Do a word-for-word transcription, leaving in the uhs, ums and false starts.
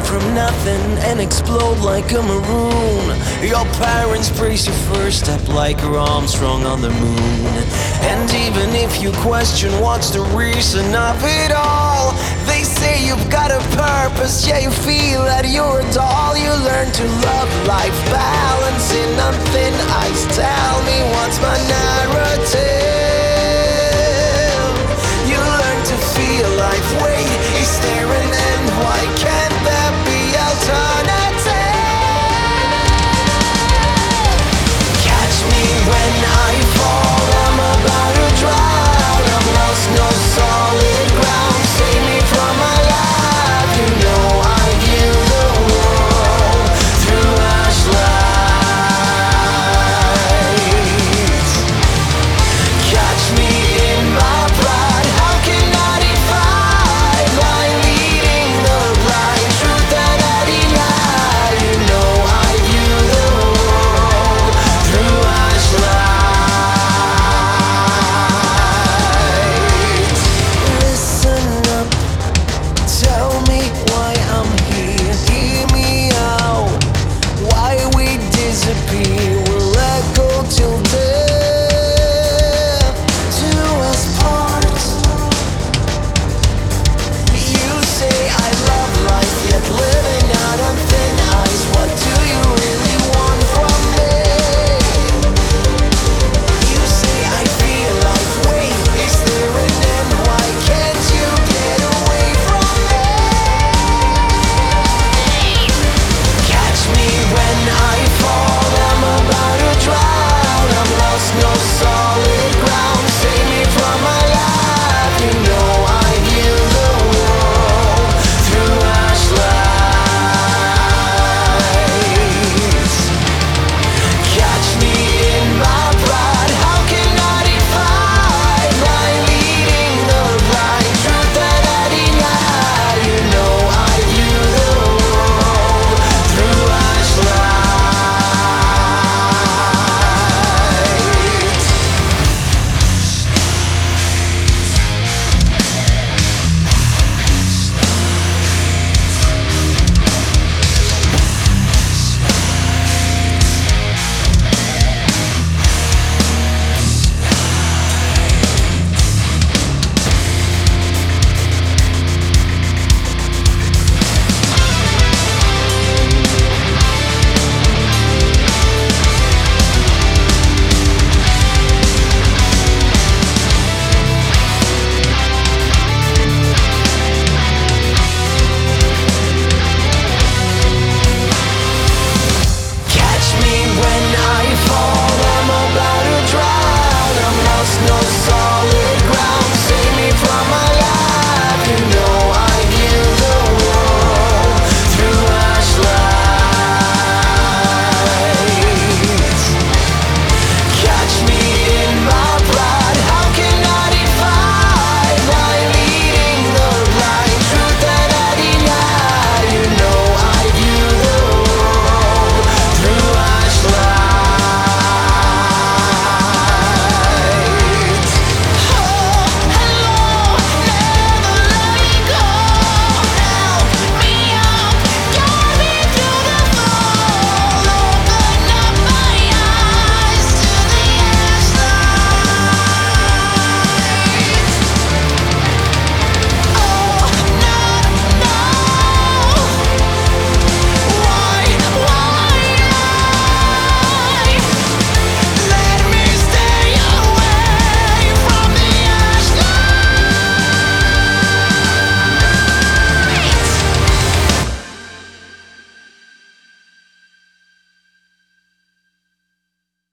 from nothing and explode like a maroon. Your parents praise your first step like you're Armstrong on the moon. And even if you question what's the reason of it all, they say you've got a purpose, yeah, you feel that you're a doll. You learn to love life, balancing on thin ice. Tell me what's my now.